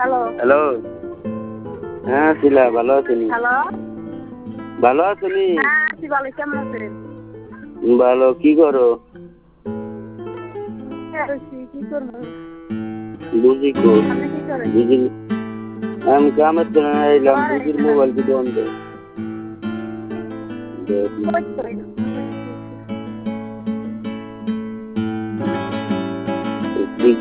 Hello. Hello. হ্যাঁ শিলা, ভালো আছেনি? Hello. ভালো আছেনি? হ্যাঁ আছি ভালো, কেমন আছেন? ভালো, কি করো? কি করবো? বুঝি কো আপনি কি করেন? বুঝি আমি কামের জন্য এলাম, ঘরে বুঝির ছিলাম। মোবাইল কি দোকান দে। কই করেন?